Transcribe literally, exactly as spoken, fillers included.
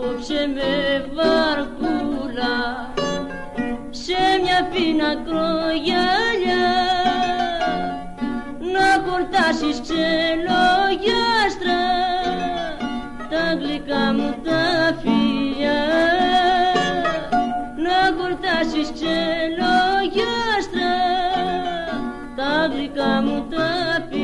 απόψε με βαρκούλα σε μια φίνα κρογιαλιά να χορτάσεις ξενογιάστρα τα γλυκά μου τα φιλιά, να χορτάσεις ξενογιάστρα τα γλυκά μου τα φιλιά.